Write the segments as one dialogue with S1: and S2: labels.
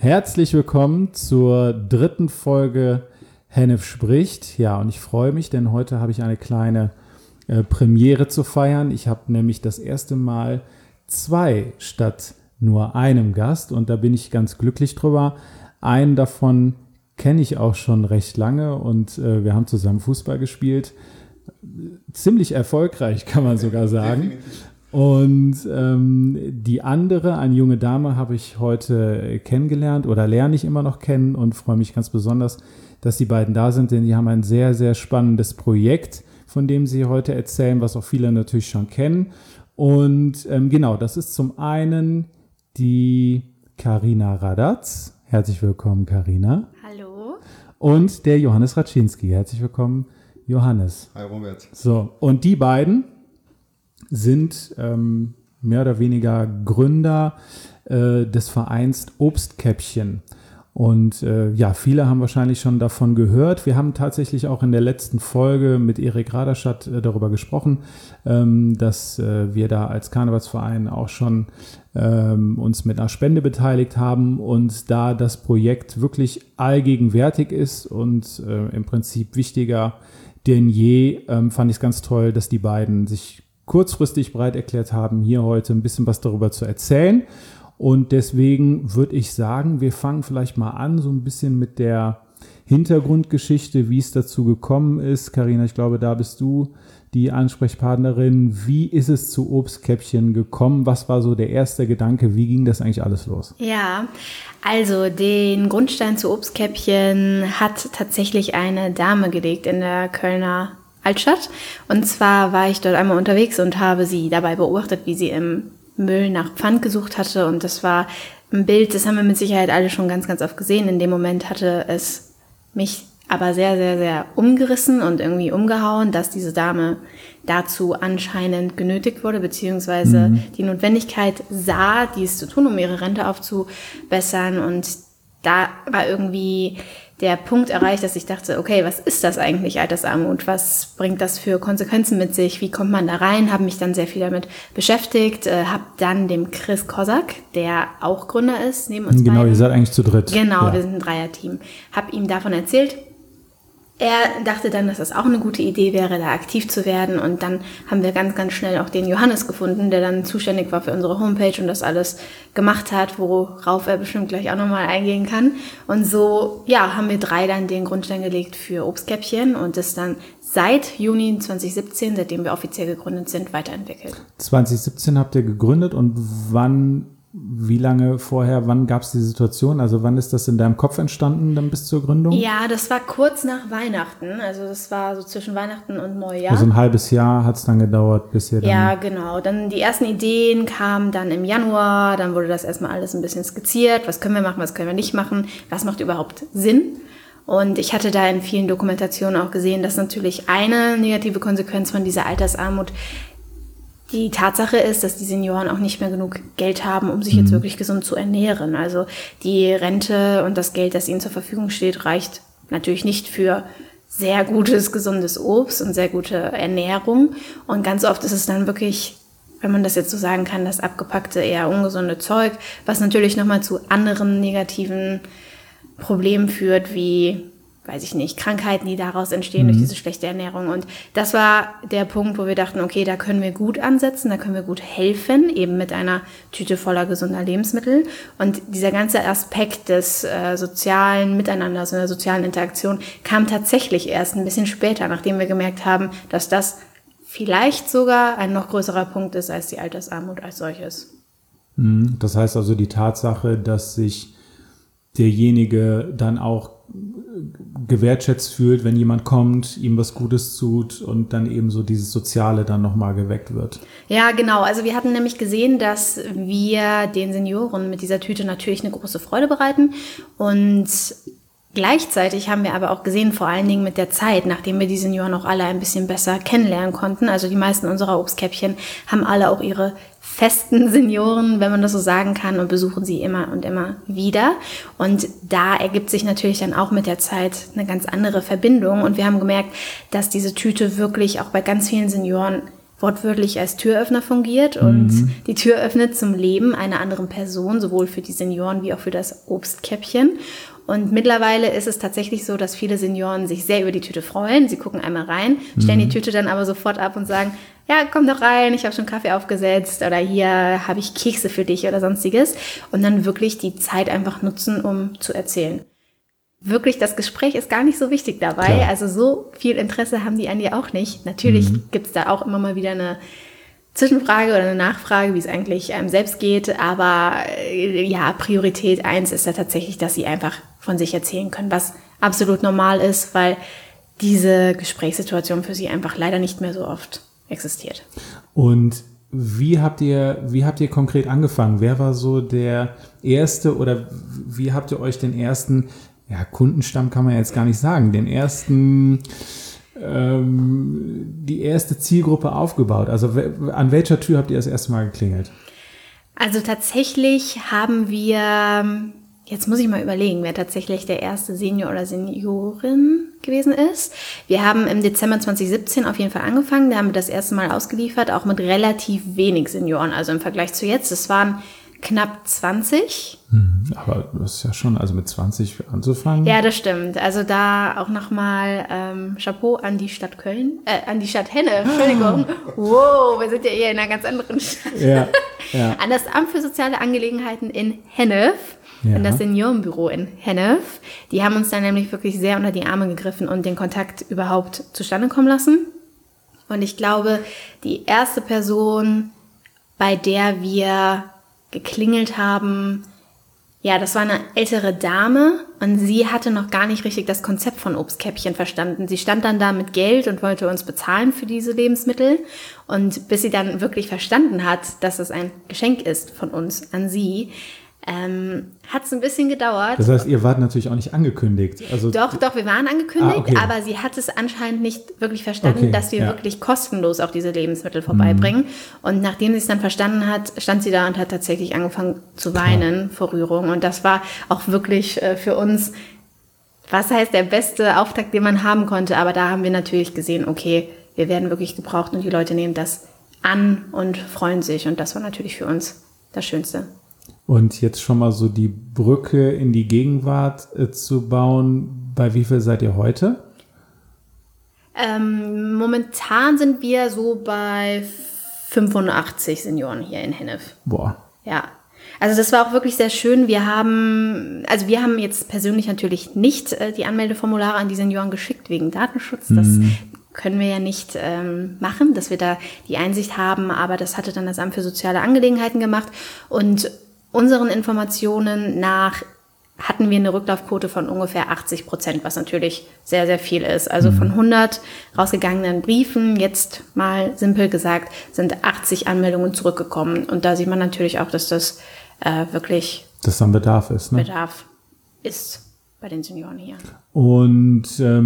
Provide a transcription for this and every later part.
S1: Herzlich willkommen zur 3. Folge Hennef spricht. Ja, und ich freue mich, denn heute habe ich eine kleine Premiere zu feiern. Ich habe nämlich das erste Mal 2 statt nur einem Gast und da bin ich ganz glücklich drüber. Einen davon kenne ich auch schon recht lange und wir haben zusammen Fußball gespielt. Ziemlich erfolgreich, kann man sogar sagen. Und die andere, eine junge Dame, habe ich heute kennengelernt oder lerne ich immer noch kennen und freue mich ganz besonders, dass die beiden da sind, denn die haben ein sehr, sehr spannendes Projekt, von dem sie heute erzählen, was auch viele natürlich schon kennen. Und genau, das ist zum einen die Carina Radatz. Herzlich willkommen, Carina.
S2: Hallo.
S1: Und der Johannes Raczynski. Herzlich willkommen, Johannes.
S3: Hi, Robert.
S1: So, und die beiden sind mehr oder weniger Gründer des Vereins Obstkäppchen. Und ja, viele haben wahrscheinlich schon davon gehört. Wir haben tatsächlich auch in der letzten Folge mit Erik Raderstadt darüber gesprochen, dass wir da als Karnevalsverein auch schon uns mit einer Spende beteiligt haben und da das Projekt wirklich allgegenwärtig ist und im Prinzip wichtiger denn je, fand ich es ganz toll, dass die beiden sich kurzfristig bereit erklärt haben, hier heute ein bisschen was darüber zu erzählen. Und deswegen würde ich sagen, wir fangen vielleicht mal an, so ein bisschen mit der Hintergrundgeschichte, wie es dazu gekommen ist. Carina, ich glaube, da bist du die Ansprechpartnerin. Wie ist es zu Obstkäppchen gekommen? Was war so der erste Gedanke? Wie ging das eigentlich alles los?
S2: Ja, also den Grundstein zu Obstkäppchen hat tatsächlich eine Dame gelegt in der Kölner Altstadt. Und zwar war ich dort einmal unterwegs und habe sie dabei beobachtet, wie sie im Müll nach Pfand gesucht hatte. Und das war ein Bild, das haben wir mit Sicherheit alle schon ganz, ganz oft gesehen. In dem Moment hatte es mich aber sehr, sehr, sehr umgerissen und irgendwie umgehauen, dass diese Dame dazu anscheinend genötigt wurde, beziehungsweise die Notwendigkeit sah, dies zu tun, um ihre Rente aufzubessern. Und da war irgendwie der Punkt erreicht, dass ich dachte, okay, was ist das eigentlich, Altersarmut? Was bringt das für Konsequenzen mit sich? Wie kommt man da rein? Habe mich dann sehr viel damit beschäftigt, habe dann dem Chris Kosak, der auch Gründer ist, neben uns
S1: Genau,
S2: beiden.
S1: ihr seid eigentlich zu dritt.
S2: Genau,
S1: ja.
S2: Wir sind ein Dreierteam. Habe ihm davon erzählt. Er dachte dann, dass das auch eine gute Idee wäre, da aktiv zu werden. Und dann haben wir ganz, ganz schnell auch den Johannes gefunden, der dann zuständig war für unsere Homepage und das alles gemacht hat, worauf er bestimmt gleich auch nochmal eingehen kann. Und so, ja, haben wir 3 dann den Grundstein gelegt für Obstkäppchen und das dann seit Juni 2017, seitdem wir offiziell gegründet sind, weiterentwickelt.
S1: 2017 habt ihr gegründet und wie lange vorher, wann gab es die Situation? Also wann ist das in deinem Kopf entstanden, dann bis zur Gründung?
S2: Ja, das war kurz nach Weihnachten. Also das war so zwischen Weihnachten und Neujahr.
S1: Also ein halbes Jahr hat es dann gedauert, bis ihr dann...
S2: Ja, genau. Dann die ersten Ideen kamen dann im Januar. Dann wurde das erstmal alles ein bisschen skizziert. Was können wir machen, was können wir nicht machen? Was macht überhaupt Sinn? Und ich hatte da in vielen Dokumentationen auch gesehen, dass natürlich eine negative Konsequenz von dieser Altersarmut die Tatsache ist, dass die Senioren auch nicht mehr genug Geld haben, um sich jetzt wirklich gesund zu ernähren. Also die Rente und das Geld, das ihnen zur Verfügung steht, reicht natürlich nicht für sehr gutes, gesundes Obst und sehr gute Ernährung. Und ganz oft ist es dann wirklich, wenn man das jetzt so sagen kann, das abgepackte, eher ungesunde Zeug, was natürlich nochmal zu anderen negativen Problemen führt, wie, weiß ich nicht, Krankheiten, die daraus entstehen durch diese schlechte Ernährung. Und das war der Punkt, wo wir dachten, okay, da können wir gut ansetzen, da können wir gut helfen, eben mit einer Tüte voller gesunder Lebensmittel. Und dieser ganze Aspekt des sozialen Miteinanders und der sozialen Interaktion kam tatsächlich erst ein bisschen später, nachdem wir gemerkt haben, dass das vielleicht sogar ein noch größerer Punkt ist als die Altersarmut als solches.
S1: Das heißt also die Tatsache, dass sich derjenige dann auch gewertschätzt fühlt, wenn jemand kommt, ihm was Gutes tut und dann eben so dieses Soziale dann nochmal geweckt wird.
S2: Ja, genau. Also wir hatten nämlich gesehen, dass wir den Senioren mit dieser Tüte natürlich eine große Freude bereiten und gleichzeitig haben wir aber auch gesehen, vor allen Dingen mit der Zeit, nachdem wir die Senioren auch alle ein bisschen besser kennenlernen konnten, also die meisten unserer Obstkäppchen haben alle auch ihre festen Senioren, wenn man das so sagen kann, und besuchen sie immer und immer wieder. Und da ergibt sich natürlich dann auch mit der Zeit eine ganz andere Verbindung. Und wir haben gemerkt, dass diese Tüte wirklich auch bei ganz vielen Senioren wortwörtlich als Türöffner fungiert und die Tür öffnet zum Leben einer anderen Person, sowohl für die Senioren wie auch für das Obstkäppchen. Und mittlerweile ist es tatsächlich so, dass viele Senioren sich sehr über die Tüte freuen. Sie gucken einmal rein, stellen die Tüte dann aber sofort ab und sagen, ja, komm doch rein, ich habe schon Kaffee aufgesetzt oder hier habe ich Kekse für dich oder sonstiges. Und dann wirklich die Zeit einfach nutzen, um zu erzählen. Wirklich, das Gespräch ist gar nicht so wichtig dabei.
S1: Klar.
S2: Also so viel Interesse haben die an dir auch nicht. Natürlich gibt es da auch immer mal wieder eine Zwischenfrage oder eine Nachfrage, wie es eigentlich einem selbst geht. Aber ja, Priorität 1 ist da tatsächlich, dass sie einfach von sich erzählen können, was absolut normal ist, weil diese Gesprächssituation für sie einfach leider nicht mehr so oft existiert.
S1: Und wie habt ihr konkret angefangen? Wer war so der erste oder wie habt ihr euch den ersten, ja, Kundenstamm kann man jetzt gar nicht sagen, den ersten, die erste Zielgruppe aufgebaut? Also an welcher Tür habt ihr das erste Mal geklingelt?
S2: Also tatsächlich haben wir, jetzt muss ich mal überlegen, wer tatsächlich der erste Senior oder Seniorin gewesen ist. Wir haben im Dezember 2017 auf jeden Fall angefangen, da haben wir das erste Mal ausgeliefert, auch mit relativ wenig Senioren, also im Vergleich zu jetzt. Es waren knapp 20.
S1: Aber das ist ja schon, also mit 20 anzufangen.
S2: Ja, das stimmt. Also da auch nochmal Chapeau an die Stadt Köln, an die Stadt Hennef, Entschuldigung. Wow, wir sind ja eher in einer ganz anderen Stadt.
S1: Ja.
S2: An das Amt für soziale Angelegenheiten in Hennef, in das Seniorenbüro in Hennef. Die haben uns dann nämlich wirklich sehr unter die Arme gegriffen und den Kontakt überhaupt zustande kommen lassen. Und ich glaube, die erste Person, bei der wir geklingelt haben, ja, das war eine ältere Dame und sie hatte noch gar nicht richtig das Konzept von Obstkäppchen verstanden. Sie stand dann da mit Geld und wollte uns bezahlen für diese Lebensmittel. Und bis sie dann wirklich verstanden hat, dass es ein Geschenk ist von uns an sie, hat es ein bisschen gedauert.
S1: Das heißt, ihr wart natürlich auch nicht angekündigt. Also
S2: Doch, wir waren angekündigt,
S1: okay.
S2: Aber sie hat es anscheinend nicht wirklich verstanden, dass wir wirklich kostenlos auch diese Lebensmittel vorbeibringen. Und nachdem sie es dann verstanden hat, stand sie da und hat tatsächlich angefangen zu weinen vor Rührung. Und das war auch wirklich für uns, was heißt der beste Auftakt, den man haben konnte. Aber da haben wir natürlich gesehen, okay, wir werden wirklich gebraucht und die Leute nehmen das an und freuen sich. Und das war natürlich für uns das Schönste.
S1: Und jetzt schon mal so die Brücke in die Gegenwart zu bauen. Bei wie viel seid ihr heute?
S2: Momentan sind wir so bei 85 Senioren hier in Hennef.
S1: Boah.
S2: Ja, also das war auch wirklich sehr schön. Wir haben jetzt persönlich natürlich nicht die Anmeldeformulare an die Senioren geschickt wegen Datenschutz. Das können wir ja nicht machen, dass wir da die Einsicht haben. Aber das hatte dann das Amt für soziale Angelegenheiten gemacht. Und unseren Informationen nach hatten wir eine Rücklaufquote von ungefähr 80%, was natürlich sehr, sehr viel ist. Also von 100 rausgegangenen Briefen, jetzt mal simpel gesagt, sind 80 Anmeldungen zurückgekommen. Und da sieht man natürlich auch, dass das wirklich
S1: dass dann Bedarf ist, ne?
S2: Bedarf ist bei den Senioren hier.
S1: Und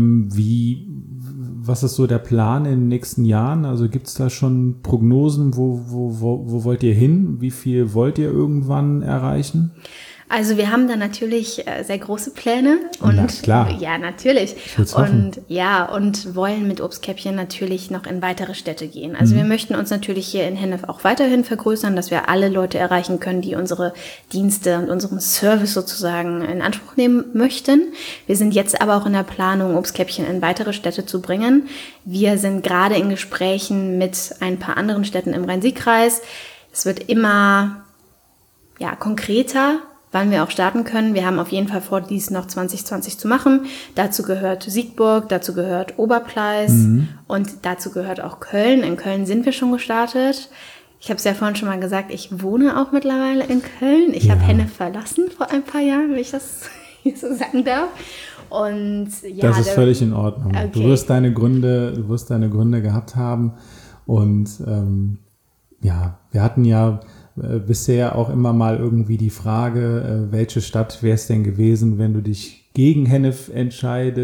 S1: was ist so der Plan in den nächsten Jahren? Also gibt es da schon Prognosen, wo wollt ihr hin? Wie viel wollt ihr irgendwann erreichen?
S2: Also wir haben da natürlich sehr große Pläne und
S1: na klar.
S2: Ja, natürlich.
S1: Und
S2: wollen mit Obstkäppchen natürlich noch in weitere Städte gehen. Also wir möchten uns natürlich hier in Hennef auch weiterhin vergrößern, dass wir alle Leute erreichen können, die unsere Dienste und unseren Service sozusagen in Anspruch nehmen möchten. Wir sind jetzt aber auch in der Planung, Obstkäppchen in weitere Städte zu bringen. Wir sind gerade in Gesprächen mit ein paar anderen Städten im Rhein-Sieg-Kreis. Es wird immer konkreter, wann wir auch starten können. Wir haben auf jeden Fall vor, dies noch 2020 zu machen. Dazu gehört Siegburg, dazu gehört Oberpleis und dazu gehört auch Köln. In Köln sind wir schon gestartet. Ich habe es ja vorhin schon mal gesagt, ich wohne auch mittlerweile in Köln. Ich habe Hennef verlassen vor ein paar Jahren, wenn ich das hier so sagen darf. Und
S1: das ist völlig in Ordnung. Okay. Du wirst deine Gründe gehabt haben. Und wir hatten ja bisher auch immer mal irgendwie die Frage, welche Stadt wäre es denn gewesen, wenn du dich gegen Hennef entscheiden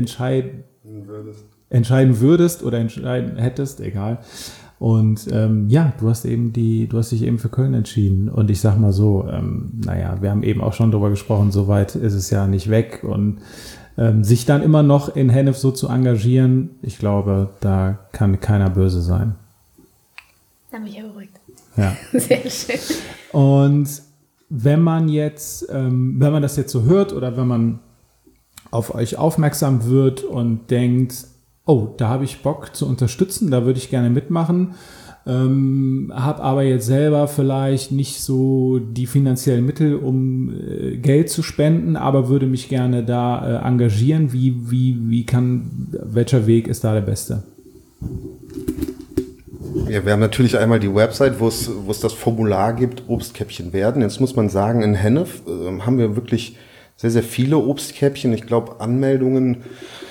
S1: würdest oder entscheiden hättest, egal. Und du hast dich eben für Köln entschieden. Und ich sag mal so, wir haben eben auch schon drüber gesprochen, so weit ist es ja nicht weg. Und sich dann immer noch in Hennef so zu engagieren, ich glaube, da kann keiner böse sein.
S2: Dann bin ich ja beruhigt.
S1: Ja.
S2: Sehr schön.
S1: Und wenn man das jetzt so hört oder wenn man auf euch aufmerksam wird und denkt, oh, da habe ich Bock zu unterstützen, da würde ich gerne mitmachen, habe aber jetzt selber vielleicht nicht so die finanziellen Mittel, um Geld zu spenden, aber würde mich gerne da engagieren. Welcher Weg ist da der beste?
S3: Ja, wir haben natürlich einmal die Website, wo es das Formular gibt, Obstkäppchen werden. Jetzt muss man sagen, in Hennef haben wir wirklich sehr, sehr viele Obstkäppchen. Ich glaube, Anmeldungen,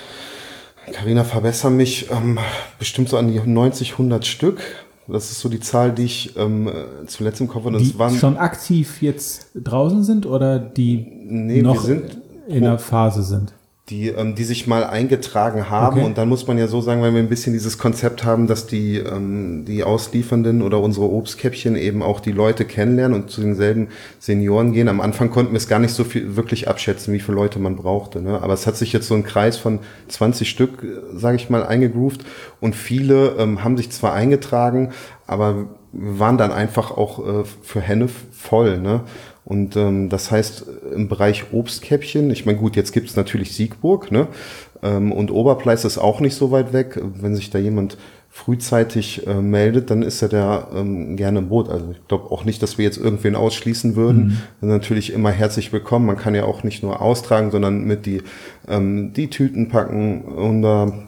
S3: Carina, verbessere mich, bestimmt so an die 90, 100 Stück. Das ist so die Zahl, die ich zuletzt im Kopf hatte.
S1: Die schon aktiv jetzt draußen sind oder die noch in der Phase sind?
S3: Die sich mal eingetragen haben. Okay. Und dann muss man ja so sagen, weil wir ein bisschen dieses Konzept haben, dass die Ausliefernden oder unsere Obstkäppchen eben auch die Leute kennenlernen und zu denselben Senioren gehen. Am Anfang konnten wir es gar nicht so viel wirklich abschätzen, wie viele Leute man brauchte. Ne? Aber es hat sich jetzt so ein Kreis von 20 Stück, sage ich mal, eingegroovt. Und viele haben sich zwar eingetragen, aber wir waren dann einfach auch für Hennef voll, ne? Und das heißt, im Bereich Obstkäppchen, ich meine, gut, jetzt gibt's natürlich Siegburg, ne? Und Oberpleis ist auch nicht so weit weg. Wenn sich da jemand frühzeitig meldet, dann ist er da gerne im Boot. Also ich glaube auch nicht, dass wir jetzt irgendwen ausschließen würden. Sind natürlich immer herzlich willkommen. Man kann ja auch nicht nur austragen, sondern mit die Tüten packen und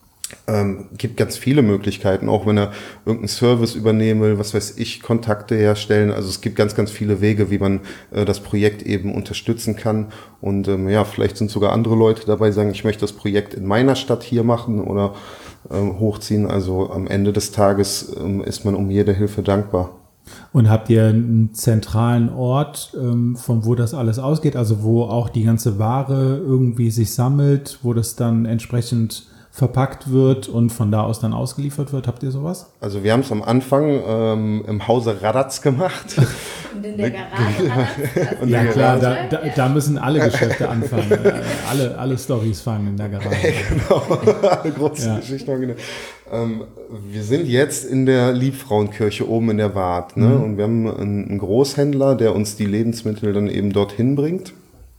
S3: gibt ganz viele Möglichkeiten, auch wenn er irgendeinen Service übernehmen will, was weiß ich, Kontakte herstellen. Also es gibt ganz, ganz viele Wege, wie man das Projekt eben unterstützen kann. Und vielleicht sind sogar andere Leute dabei, die sagen, ich möchte das Projekt in meiner Stadt hier machen oder hochziehen. Also am Ende des Tages ist man um jede Hilfe dankbar.
S1: Und habt ihr einen zentralen Ort, von wo das alles ausgeht? Also wo auch die ganze Ware irgendwie sich sammelt, wo das dann entsprechend verpackt wird und von da aus dann ausgeliefert wird? Habt ihr sowas?
S3: Also wir haben es am Anfang im Hause Radatz gemacht.
S2: Und in der Garage Radatz?
S1: Ja klar, da müssen alle Geschäfte anfangen. alle Storys fangen in der Garage.
S3: Genau, alle großen Geschichten. Wir sind jetzt in der Liebfrauenkirche oben in der Waadt. Ne? Und wir haben einen Großhändler, der uns die Lebensmittel dann eben dorthin bringt.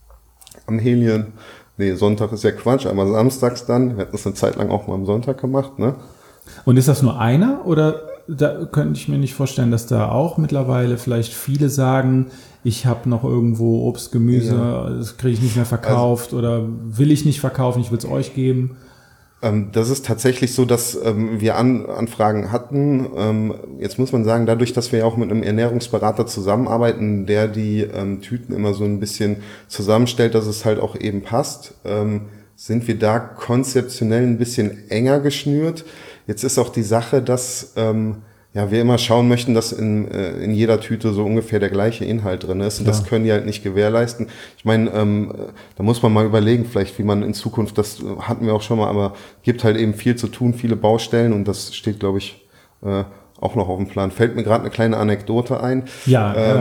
S3: Am Helien. Nee, Sonntag ist ja Quatsch, aber samstags dann. Wir hatten das eine Zeit lang auch mal am Sonntag gemacht, ne?
S1: Und ist das nur einer oder da könnte ich mir nicht vorstellen, dass da auch mittlerweile vielleicht viele sagen, ich habe noch irgendwo Obst, Gemüse, das kriege ich nicht mehr verkauft oder will ich nicht verkaufen, ich will es euch geben?
S3: Das ist tatsächlich so, dass wir Anfragen hatten. Jetzt muss man sagen, dadurch, dass wir ja auch mit einem Ernährungsberater zusammenarbeiten, der die Tüten immer so ein bisschen zusammenstellt, dass es halt auch eben passt, sind wir da konzeptionell ein bisschen enger geschnürt. Jetzt ist auch die Sache, dass wir immer schauen möchten, dass in jeder Tüte so ungefähr der gleiche Inhalt drin ist. Und das können die halt nicht gewährleisten. Ich meine, da muss man mal überlegen, vielleicht wie man in Zukunft, das hatten wir auch schon mal, aber gibt halt eben viel zu tun, viele Baustellen und das steht, glaube ich, auch noch auf dem Plan. Fällt mir gerade eine kleine Anekdote ein.
S1: Ja,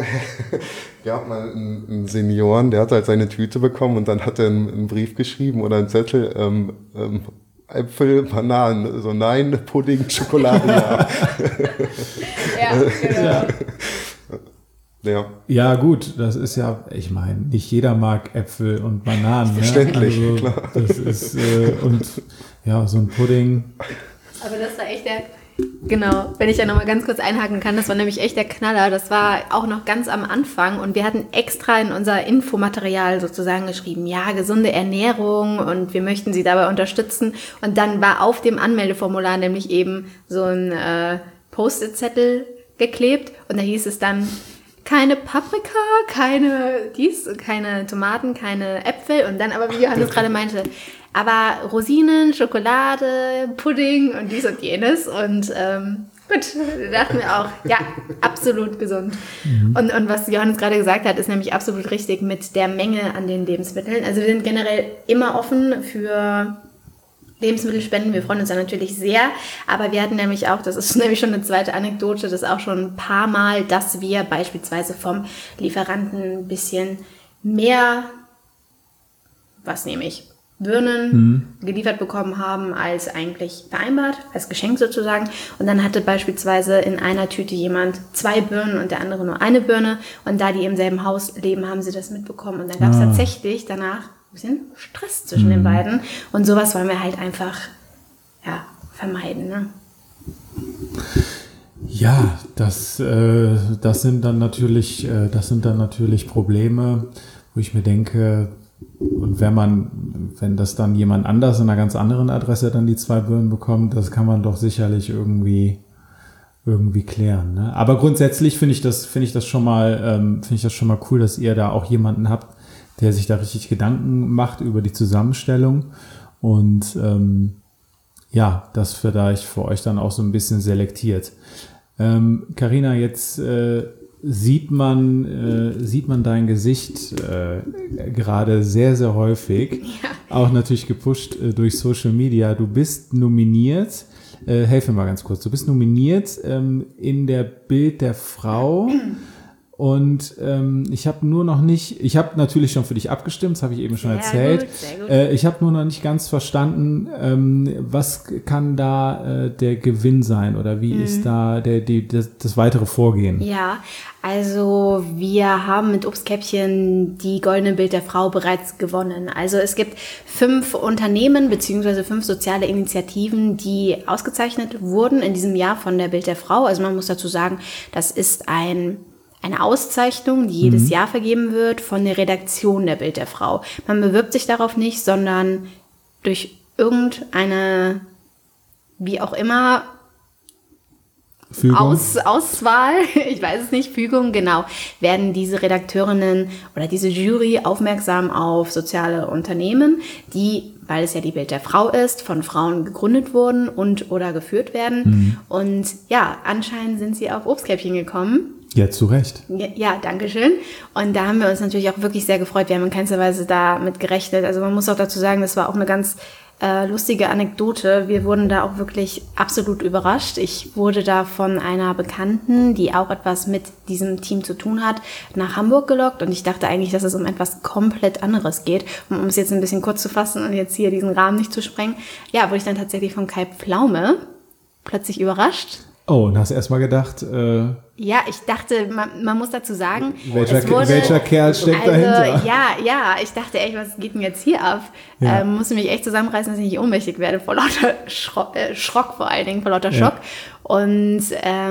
S3: gab mal einen Senioren, der hat halt seine Tüte bekommen und dann hat er einen Brief geschrieben oder einen Zettel, Äpfel, Bananen, so nein, Pudding, Schokolade, ja.
S2: Ja, genau.
S3: Ja,
S1: gut, das ist ja, ich meine, nicht jeder mag Äpfel und Bananen.
S3: Verständlich,
S1: also,
S3: klar.
S1: Das ist, und ja, so ein Pudding.
S2: Aber das war echt genau, wenn ich da nochmal ganz kurz einhaken kann, das war nämlich echt der Knaller. Das war auch noch ganz am Anfang und wir hatten extra in unser Infomaterial sozusagen geschrieben, ja, gesunde Ernährung und wir möchten Sie dabei unterstützen. Und dann war auf dem Anmeldeformular nämlich eben so ein Post-it-Zettel geklebt und da hieß es dann, keine Paprika, keine Tomaten, keine Äpfel und dann aber, wie Johannes gerade meinte, aber Rosinen, Schokolade, Pudding und dies und jenes und gut, da dachten wir auch, ja, absolut gesund. Und was Johannes gerade gesagt hat, ist nämlich absolut richtig mit der Menge an den Lebensmitteln. Also wir sind generell immer offen für Lebensmittelspenden, wir freuen uns da natürlich sehr, aber wir hatten nämlich auch, das ist nämlich schon eine zweite Anekdote, das auch schon ein paar Mal, dass wir beispielsweise vom Lieferanten ein bisschen mehr, was nehme ich? Birnen geliefert bekommen haben, als eigentlich vereinbart, als Geschenk sozusagen. Und dann hatte beispielsweise in einer Tüte jemand 2 Birnen und der andere nur eine Birne. Und da die im selben Haus leben, haben sie das mitbekommen. Und dann gab es tatsächlich danach ein bisschen Stress zwischen den beiden. Und sowas wollen wir halt einfach vermeiden. Ne?
S1: Ja, das sind dann natürlich Probleme, wo ich mir denke, und wenn das dann jemand anders in einer ganz anderen Adresse dann die 2 Birnen bekommt, das kann man doch sicherlich irgendwie klären. Ne? Aber grundsätzlich finde ich das schon mal cool, dass ihr da auch jemanden habt, der sich da richtig Gedanken macht über die Zusammenstellung und das vielleicht für euch dann auch so ein bisschen selektiert. Carina, jetzt sieht man dein Gesicht gerade sehr, sehr häufig, auch natürlich gepusht durch Social Media. Du bist nominiert, helf mir mal ganz kurz, du bist nominiert in der Bild der Frau und ich habe natürlich schon für dich abgestimmt, das habe ich eben schon erzählt.
S2: Sehr gut.
S1: Ich habe nur noch nicht ganz verstanden, was kann da der Gewinn sein oder wie ist da das weitere Vorgehen?
S2: Ja, also wir haben mit Obstkäppchen die Goldene Bild der Frau bereits gewonnen. Also es gibt 5 Unternehmen bzw. 5 soziale Initiativen, die ausgezeichnet wurden in diesem Jahr von der Bild der Frau. Also man muss dazu sagen, das ist eine Auszeichnung, die jedes Jahr vergeben wird von der Redaktion der Bild der Frau. Man bewirbt sich darauf nicht, sondern durch irgendeine, wie auch immer, Auswahl, ich weiß es nicht, Fügung, genau, werden diese Redakteurinnen oder diese Jury aufmerksam auf soziale Unternehmen, die, weil es ja die Bild der Frau ist, von Frauen gegründet wurden und oder geführt werden. Und ja, anscheinend sind sie auf Obstkäppchen gekommen.
S1: Ja, zu Recht.
S2: Ja, danke schön. Und da haben wir uns natürlich auch wirklich sehr gefreut. Wir haben in keinster Weise damit gerechnet. Also man muss auch dazu sagen, das war auch eine ganz lustige Anekdote. Wir wurden da auch wirklich absolut überrascht. Ich wurde da von einer Bekannten, die auch etwas mit diesem Team zu tun hat, nach Hamburg gelockt und ich dachte eigentlich, dass es um etwas komplett anderes geht. Um es jetzt ein bisschen kurz zu fassen und jetzt hier diesen Rahmen nicht zu sprengen, ja, wurde ich dann tatsächlich von Kai Pflaume plötzlich überrascht.
S1: Oh, und hast erst mal gedacht,
S2: ja, ich dachte, man muss dazu sagen,
S1: welcher Kerl steckt dahinter?
S2: Ja, ich dachte echt, was geht denn jetzt hier ab?
S1: Ja.
S2: Musste mich echt zusammenreißen, dass ich nicht ohnmächtig werde vor lauter Schrock vor allen Dingen, vor lauter Schock. Und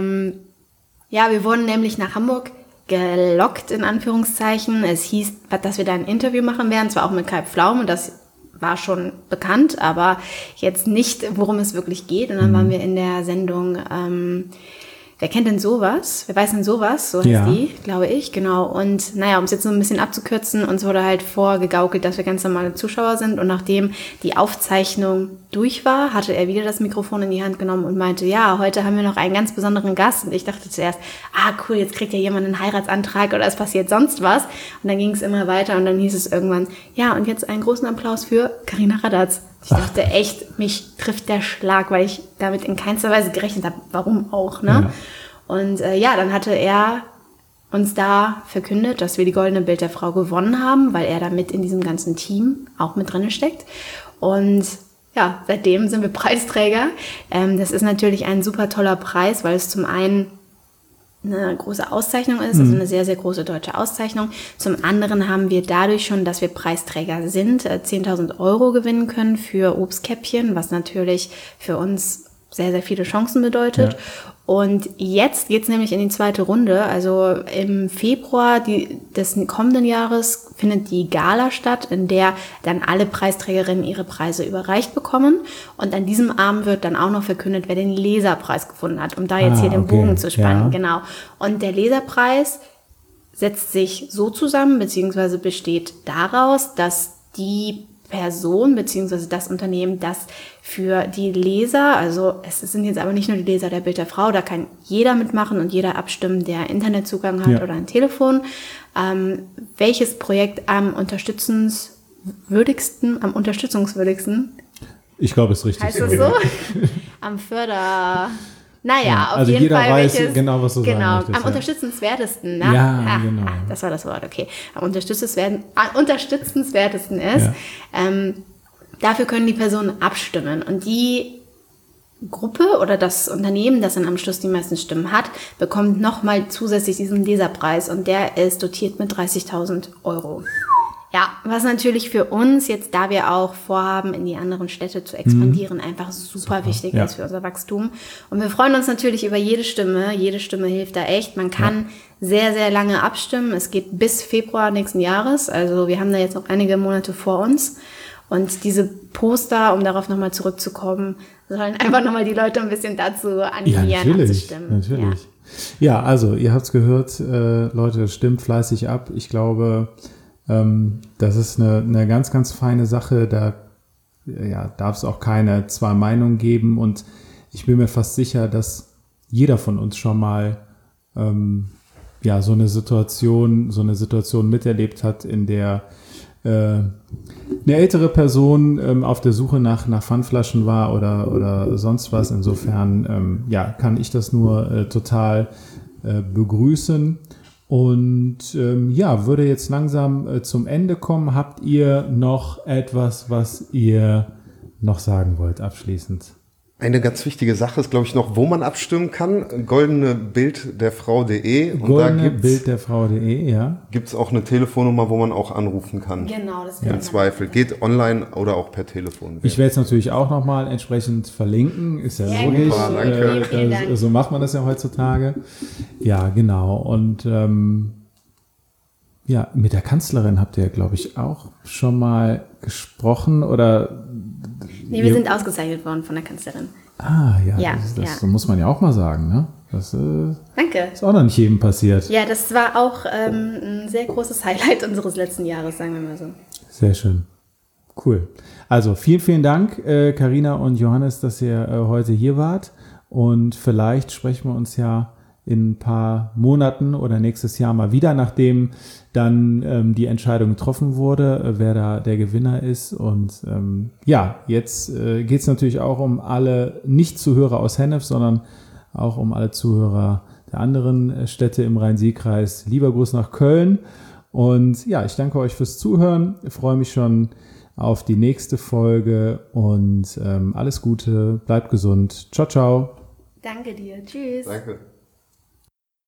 S2: wir wurden nämlich nach Hamburg gelockt, in Anführungszeichen. Es hieß, dass wir da ein Interview machen werden, zwar auch mit Kai Pflaume, das war schon bekannt, aber jetzt nicht, worum es wirklich geht. Und dann waren wir in der Sendung, wer kennt denn sowas? Wer weiß denn sowas? So heißt die, glaube ich, genau. Und naja, um es jetzt so ein bisschen abzukürzen, uns wurde halt vorgegaukelt, dass wir ganz normale Zuschauer sind. Und nachdem die Aufzeichnung durch war, hatte er wieder das Mikrofon in die Hand genommen und meinte, ja, heute haben wir noch einen ganz besonderen Gast. Und ich dachte zuerst, cool, jetzt kriegt ja jemand einen Heiratsantrag oder es passiert sonst was. Und dann ging es immer weiter und dann hieß es irgendwann, ja, und jetzt einen großen Applaus für Carina Radatz. Ich dachte echt, mich trifft der Schlag, weil ich damit in keinster Weise gerechnet habe. Warum auch, ne? Ja. Und dann hatte er uns da verkündet, dass wir die Goldene Bild der Frau gewonnen haben, weil er da mit in diesem ganzen Team auch mit drin steckt. Und ja, seitdem sind wir Preisträger. Das ist natürlich ein super toller Preis, weil es zum einen eine große Auszeichnung ist, also eine sehr, sehr große deutsche Auszeichnung. Zum anderen haben wir dadurch schon, dass wir Preisträger sind, 10.000 € gewinnen können für Obstkäppchen, was natürlich für uns sehr, sehr viele Chancen bedeutet. Ja. Und jetzt geht's nämlich in die zweite Runde. Also im Februar des kommenden Jahres findet die Gala statt, in der dann alle Preisträgerinnen ihre Preise überreicht bekommen. Und an diesem Abend wird dann auch noch verkündet, wer den Leserpreis gefunden hat, um da jetzt hier den Bogen zu spannen. Ja. Genau. Und der Leserpreis setzt sich so zusammen, beziehungsweise besteht daraus, dass die Person beziehungsweise das Unternehmen, das für die Leser, also es sind jetzt aber nicht nur die Leser der Bild der Frau, da kann jeder mitmachen und jeder abstimmen, der Internetzugang hat oder ein Telefon, welches Projekt am unterstützungswürdigsten,
S1: ich glaube, es ist richtig.
S2: Heißt das so? Am Naja, auf
S1: also
S2: jeden
S1: jeder
S2: Fall
S1: weiß
S2: welches,
S1: genau, was du sagen möchtest,
S2: am unterstützenswertesten, ne?
S1: Ja, genau.
S2: Das war das Wort, okay. Am unterstützenswertesten ist, Dafür können die Personen abstimmen. Und die Gruppe oder das Unternehmen, das dann am Schluss die meisten Stimmen hat, bekommt nochmal zusätzlich diesen Leserpreis und der ist dotiert mit 30.000 Euro. Ja, was natürlich für uns jetzt, da wir auch vorhaben, in die anderen Städte zu expandieren, einfach super wichtig ist für unser Wachstum. Und wir freuen uns natürlich über jede Stimme. Jede Stimme hilft da echt. Man kann sehr, sehr lange abstimmen. Es geht bis Februar nächsten Jahres. Also wir haben da jetzt noch einige Monate vor uns. Und diese Poster, um darauf nochmal zurückzukommen, sollen einfach nochmal die Leute ein bisschen dazu animieren, abzustimmen.
S1: Natürlich. Ja, also ihr habt es gehört, Leute, stimmt fleißig ab. Ich glaube, das ist eine ganz, ganz feine Sache. Da darf es auch keine zwei Meinungen geben. Und ich bin mir fast sicher, dass jeder von uns schon mal so eine Situation miterlebt hat, in der eine ältere Person auf der Suche nach Pfandflaschen war oder sonst was. Insofern kann ich das nur total begrüßen und würde jetzt langsam zum Ende kommen. Habt ihr noch etwas, was ihr noch sagen wollt abschließend?
S3: Eine ganz wichtige Sache ist, glaube ich, noch, wo man abstimmen kann. goldenebildderfrau.de.
S1: Goldenebildderfrau.de, ja.
S3: Gibt es auch eine Telefonnummer, wo man auch anrufen kann.
S2: Genau, das
S3: wäre im Zweifel. Geht online oder auch per Telefon.
S1: Ich werde es natürlich auch nochmal entsprechend verlinken. Ist ja logisch.
S3: Danke.
S2: Vielen Dank.
S1: So macht man das ja heutzutage. Ja, genau. Und mit der Kanzlerin habt ihr, glaube ich, auch schon mal gesprochen oder...
S2: Nee, wir sind ausgezeichnet worden von der Kanzlerin.
S1: Das muss man ja auch mal sagen, ne? Das
S2: Danke.
S1: Ist auch noch nicht jedem passiert.
S2: Ja, das war auch ein sehr großes Highlight unseres letzten Jahres, sagen wir mal so.
S1: Sehr schön. Cool. Also vielen, vielen Dank, Carina und Johannes, dass ihr heute hier wart. Und vielleicht sprechen wir uns ja in ein paar Monaten oder nächstes Jahr mal wieder, nachdem dann die Entscheidung getroffen wurde, wer da der Gewinner ist. Und jetzt geht es natürlich auch um alle Nicht-Zuhörer aus Hennef, sondern auch um alle Zuhörer der anderen Städte im Rhein-Sieg-Kreis. Lieber Gruß nach Köln. Und ich danke euch fürs Zuhören. Ich freue mich schon auf die nächste Folge und alles Gute, bleibt gesund. Ciao, ciao.
S2: Danke dir. Tschüss.
S3: Danke.